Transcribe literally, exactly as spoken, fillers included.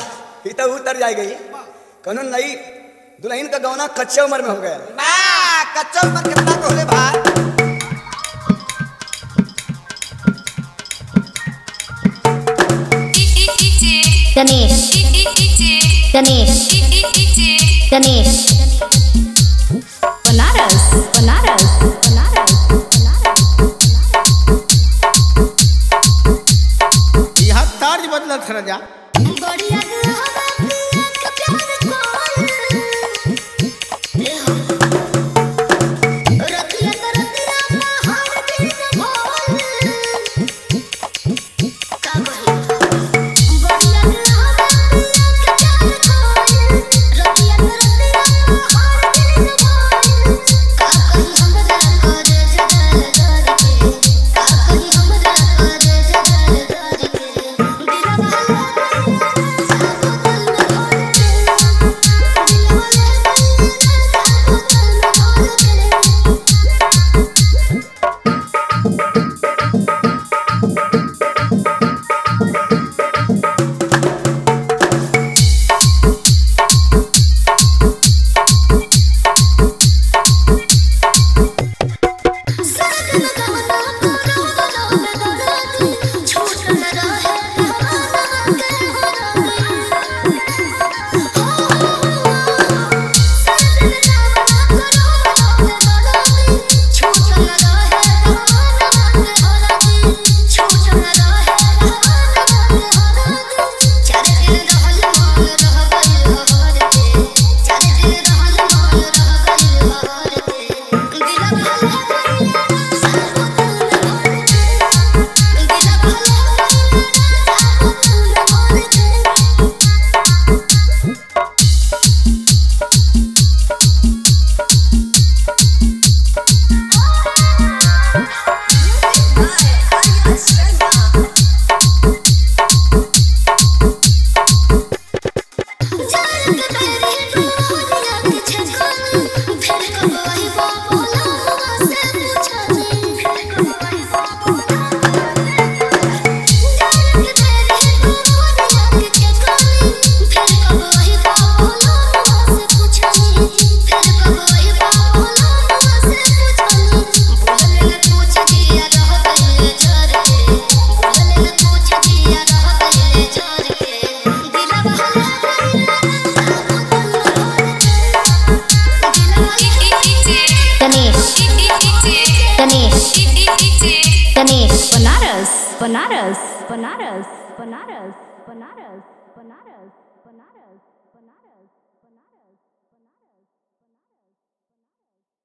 ये तो उतर जाए गई कौन नई दुल्हन का गौना कच्चे उम्र में हो गया। बा कच्चा उम्र कितना को होले भाई। गणेश गणेश गणेश बनारस बनारस बनारस यहाँ तर्ज बदलत रह जा। गणेश बनारस बनारस बनारस बनारस बनारस बनारस बनारस